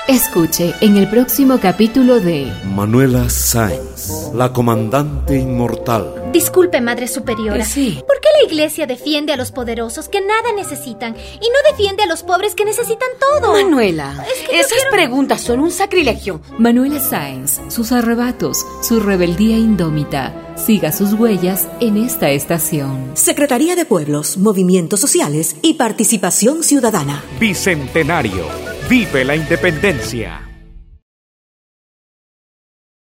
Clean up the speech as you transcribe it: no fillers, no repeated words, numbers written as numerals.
Escuche en el próximo capítulo de Manuela Sáenz, la comandante inmortal. Disculpe, Madre Superiora. Sí. ¿Por qué la Iglesia defiende a los poderosos que nada necesitan y no defiende a los pobres que necesitan todo? Manuela, esas preguntas son un sacrilegio. Manuela Sáenz, sus arrebatos, su rebeldía indómita. Siga sus huellas en esta estación. Secretaría de Pueblos, Movimientos Sociales y Participación Ciudadana. Bicentenario. Vive la independencia.